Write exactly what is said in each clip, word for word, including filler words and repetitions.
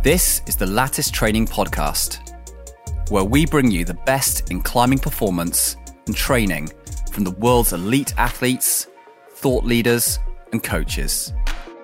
This is the Lattice Training Podcast, where we bring you the best in climbing performance and training from the world's elite athletes, thought leaders, and coaches.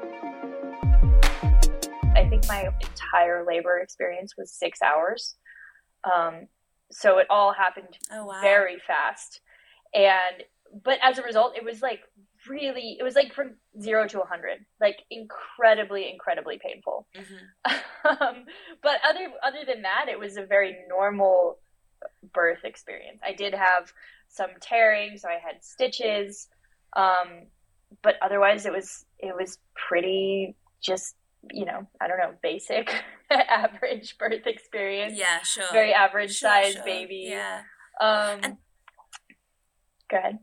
I think my entire labor experience was six hours. Um, so it all happened oh, wow. very fast. And, but as a result, it was like really, it was like from zero to a hundred, like incredibly, incredibly painful. Mm-hmm. um, but other, other than that, it was a very normal birth experience. I did have some tearing, so I had stitches. Um, but otherwise it was, it was pretty just, you know, I don't know, basic, average birth experience. Yeah, sure. Very average sure, size sure. baby. Yeah. Um, and- go ahead.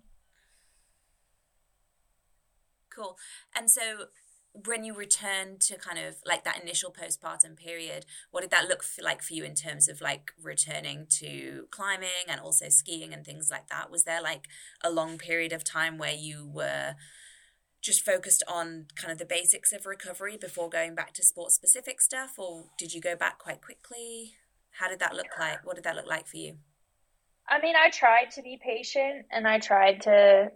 Cool. And so when you returned to kind of like that initial postpartum period, what did that look like for you in terms of like returning to climbing and also skiing and things like that? Was there like a long period of time where you were just focused on kind of the basics of recovery before going back to sport specific stuff, or did you go back quite quickly? How did that look like? What did that look like for you? I mean, I tried to be patient and I tried to,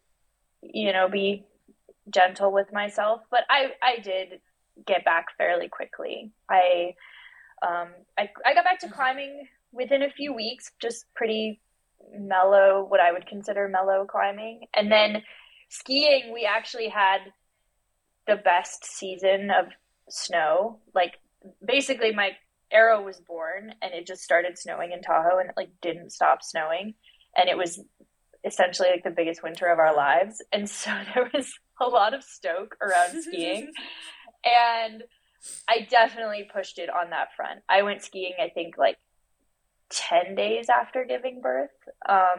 you know, be gentle with myself, but I, I did get back fairly quickly. I, um, I, I got back to climbing within a few weeks, just pretty mellow, what I would consider mellow climbing. And then skiing, we actually had the best season of snow. Like basically my Arrow was born and it just started snowing in Tahoe and it like didn't stop snowing. And it was essentially like the biggest winter of our lives. And so there was a lot of stoke around skiing. And I definitely pushed it on that front. I went skiing, I think like ten days after giving birth. Um,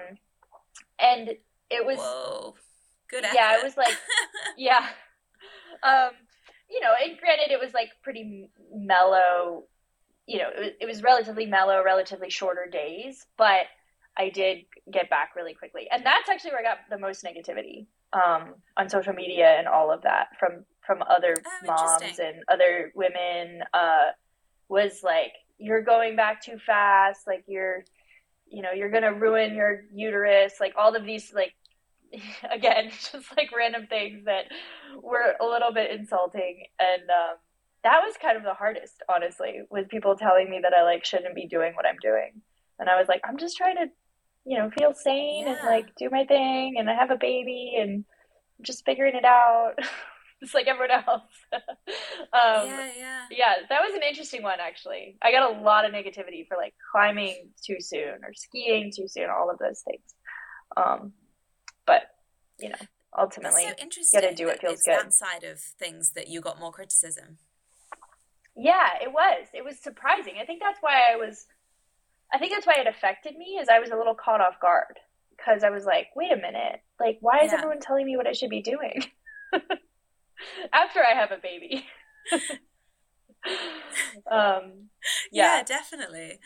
and it was, Whoa. Good effort. Yeah, it was like, yeah. Um, you know, and granted it was like pretty mellow, you know, it was, it was relatively mellow, relatively shorter days, but I did get back really quickly. And that's actually where I got the most negativity um, on social media and all of that from, from other oh, moms and other women uh, was like, you're going back too fast. Like you're, you know, you're going to ruin your uterus. Like all of these, like, again, just like random things that were a little bit insulting. And um, that was kind of the hardest, honestly, with people telling me that I like shouldn't be doing what I'm doing. And I was like, I'm just trying to, you know, feel sane yeah. and like do my thing. And I have a baby and I'm just figuring it out. Just like everyone else. um, yeah, yeah. Yeah, that was an interesting one, actually. I got a lot of negativity for like climbing too soon or skiing too soon, all of those things. Um, but, you know, ultimately, That's so you interesting got to do what feels it's good. That side of things that you got more criticism. Yeah, it was. It was surprising. I think that's why I was, I think that's why it affected me, is I was a little caught off guard. Because I was like, wait a minute. Like, why is yeah. everyone telling me what I should be doing? After I have a baby. um, yeah. yeah, definitely.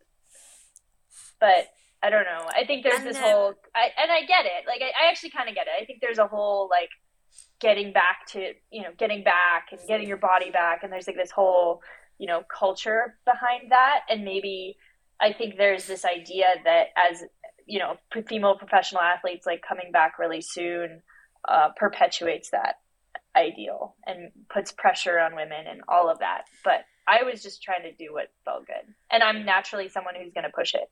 But I don't know. I think there's and this then, whole, I, and I get it. Like, I, I actually kind of get it. I think there's a whole, like, getting back to, you know, getting back and getting your body back. And there's, like, this whole, you know, culture behind that. And maybe I think there's this idea that as, you know, female professional athletes, like, coming back really soon uh, perpetuates that ideal and puts pressure on women and all of that. But I was just trying to do what felt good. And I'm naturally someone who's going to push it.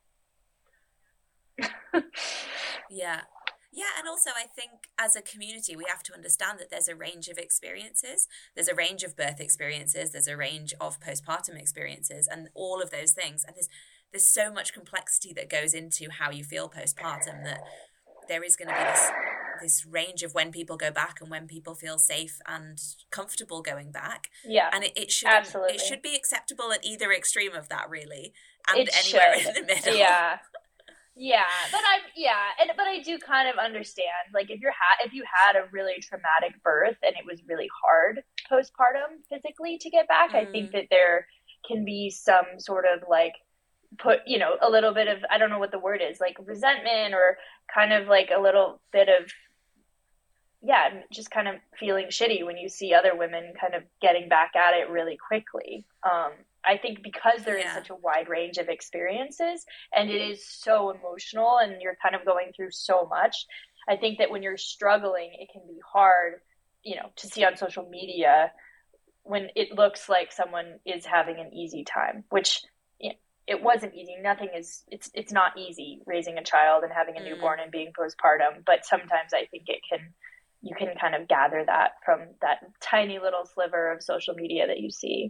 yeah. Yeah, and also I think as a community, we have to understand that there's a range of experiences. There's a range of birth experiences. There's a range of postpartum experiences and all of those things. And there's there's so much complexity that goes into how you feel postpartum that there is going to be this this range of when people go back and when people feel safe and comfortable going back. Yeah, and it, it should absolutely. It should be acceptable at either extreme of that, really, and it anywhere should. in the middle. Yeah. Yeah, but I yeah, and but I do kind of understand. Like if you're ha- if you had a really traumatic birth and it was really hard postpartum physically to get back, mm. I think that there can be some sort of like put you know a little bit of I don't know what the word is like resentment or kind of like a little bit of yeah, just kind of feeling shitty when you see other women kind of getting back at it really quickly. Um, I think because there yeah. is such a wide range of experiences and it is so emotional and you're kind of going through so much, I think that when you're struggling, it can be hard, you know, to see on social media when it looks like someone is having an easy time, which, you know, it wasn't easy. Nothing is, it's, it's not easy raising a child and having a mm. newborn and being postpartum, but sometimes I think it can, you can kind of gather that from that tiny little sliver of social media that you see.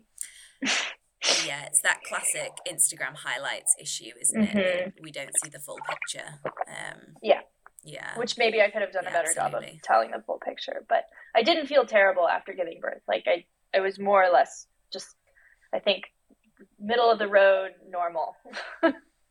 Yeah, it's that classic Instagram highlights issue, isn't mm-hmm. it? We don't see the full picture. Um, yeah. Yeah. Which maybe I could have done yeah, a better absolutely. job of telling the full picture, but I didn't feel terrible after giving birth. Like I, I was more or less just, I think, middle of the road, normal. mm,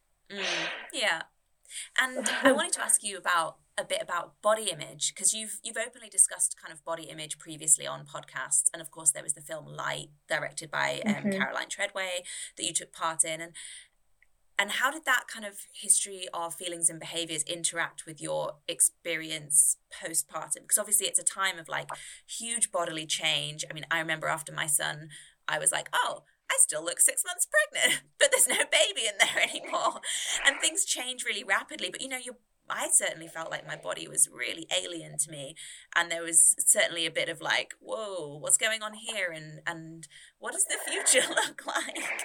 yeah. And I wanted to ask you about a bit about body image, because you've you've openly discussed kind of body image previously on podcasts, and of course there was the film Light, directed by um, mm-hmm. Caroline Treadway, that you took part in, and and how did that kind of history of feelings and behaviors interact with your experience postpartum? Because obviously it's a time of like huge bodily change. I mean, I remember after my son, I was like, oh, I still look six months pregnant, but there's no baby in there anymore. And things change really rapidly. But, you know, you I certainly felt like my body was really alien to me. And there was certainly a bit of like, whoa, what's going on here? And, and what does the future look like?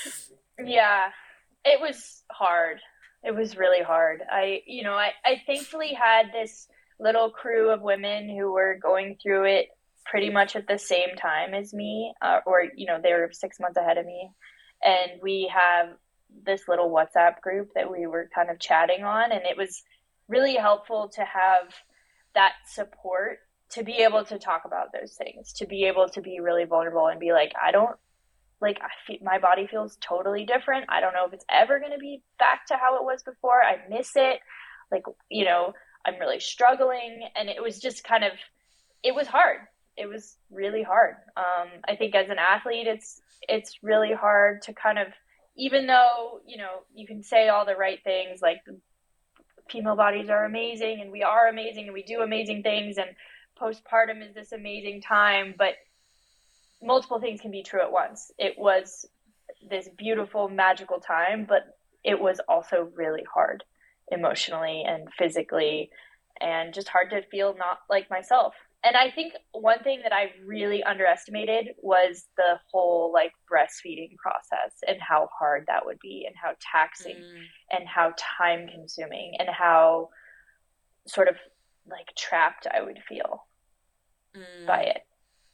Yeah, it was hard. It was really hard. I, you know, I, I thankfully had this little crew of women who were going through it pretty much at the same time as me, uh, or, you know, they were six months ahead of me. And we have this little WhatsApp group that we were kind of chatting on. And it was really helpful to have that support, to be able to talk about those things, to be able to be really vulnerable and be like, I don't, like, I feel, my body feels totally different. I don't know if it's ever going to be back to how it was before. I miss it. Like, you know, I'm really struggling. And it was just kind of, it was hard. It was really hard. Um, I think as an athlete, it's, it's really hard to kind of, even though, you know, you can say all the right things, like female bodies are amazing and we are amazing and we do amazing things and postpartum is this amazing time, but multiple things can be true at once. It was this beautiful, magical time, but it was also really hard emotionally and physically and just hard to feel not like myself. And I think one thing that I really underestimated was the whole like breastfeeding process and how hard that would be and how taxing mm. and how time consuming and how sort of like trapped I would feel mm. by it.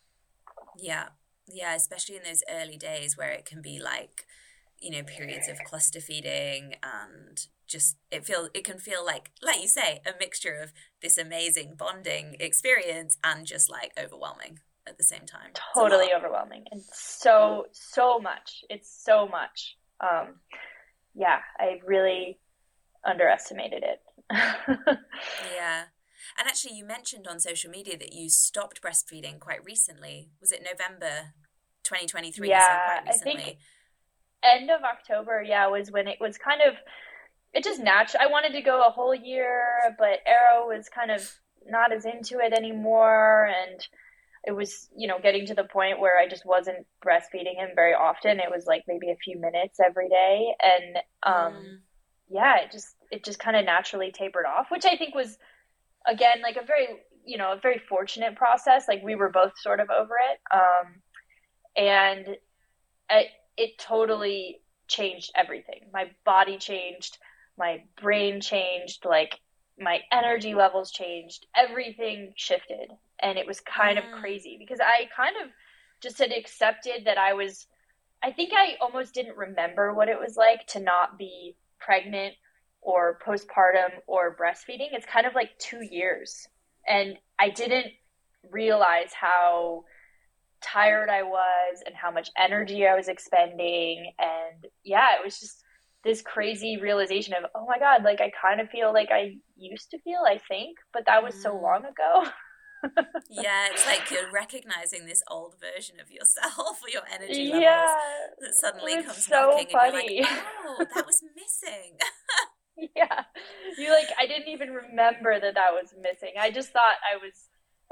Yeah. Yeah. Especially in those early days where it can be like, you know, periods of cluster feeding and just it feel it can feel like like you say a mixture of this amazing bonding experience and just like overwhelming at the same time. Totally overwhelming and so so much. It's so much. Um, yeah, I really underestimated it. Yeah. And actually, you mentioned on social media that you stopped breastfeeding quite recently. Was it November twenty twenty-three? Yeah, so quite recently. I think end of October, yeah, was when it was kind of, it just natural. I wanted to go a whole year, but Arrow was kind of not as into it anymore. And it was, you know, getting to the point where I just wasn't breastfeeding him very often. It was like maybe a few minutes every day. And um, mm. yeah, it just, it just kind of naturally tapered off, which I think was, again, like a very, you know, a very fortunate process. Like we were both sort of over it. Um, and I, it totally changed everything. My body changed, my brain changed, like my energy levels changed, everything shifted. And it was kind mm. of crazy because I kind of just had accepted that I was, I think I almost didn't remember what it was like to not be pregnant or postpartum or breastfeeding. It's kind of like two years. And I didn't realize how tired I was and how much energy I was expending. And yeah, it was just this crazy realization of, oh my God, like I kind of feel like I used to feel, I think, but that was mm. so long ago. Yeah, it's like you're recognizing this old version of yourself or your energy levels yeah, that suddenly it's comes so knocking funny. And you're like, oh, that was missing. Yeah, you like, I didn't even remember that that was missing. I just thought I was,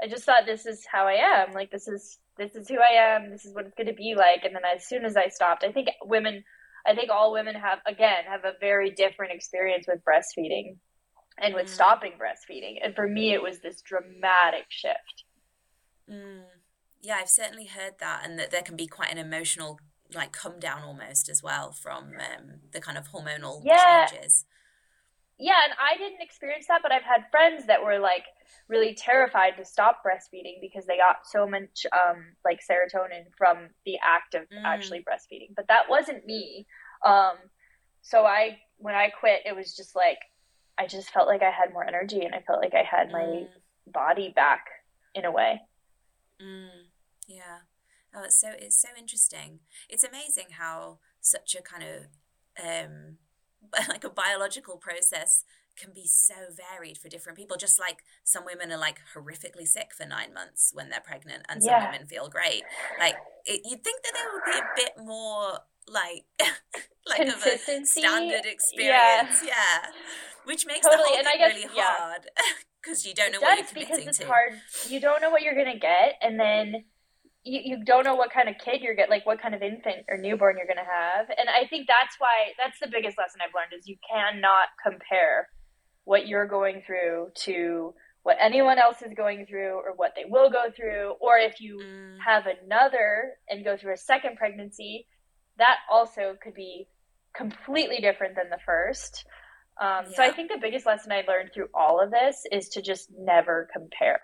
I just thought this is how I am. Like, this is, this is who I am. This is what it's going to be like. And then as soon as I stopped, I think women, I think all women have, again, have a very different experience with breastfeeding and with mm. stopping breastfeeding. And for me, it was this dramatic shift. Mm. Yeah, I've certainly heard that, and that there can be quite an emotional, like, come down almost as well from um, the kind of hormonal yeah. changes. Yeah, and I didn't experience that, but I've had friends that were, like, really terrified to stop breastfeeding because they got so much, um, like, serotonin from the act of mm. actually breastfeeding. But that wasn't me. Um, so I, when I quit, it was just, like, I just felt like I had more energy, and I felt like I had my mm. body back in a way. Mm. Yeah. Oh, it's so, it's so interesting. It's amazing how such a kind of, um, like a biological process can be so varied for different people. Just like some women are like horrifically sick for nine months when they're pregnant, and some yeah. women feel great. Like it, you'd think that there would be a bit more like like of a standard experience, yeah. yeah. Which makes totally. the whole and thing I guess, really yeah. hard because you don't know it what does, you're committing because it's to. Hard. You don't know what you're gonna get, and then You, you don't know what kind of kid you're getting, like what kind of infant or newborn you're going to have. And I think that's why, that's the biggest lesson I've learned, is you cannot compare what you're going through to what anyone else is going through or what they will go through. Or if you mm. have another and go through a second pregnancy, that also could be completely different than the first. Um, yeah. So I think the biggest lesson I learned through all of this is to just never compare.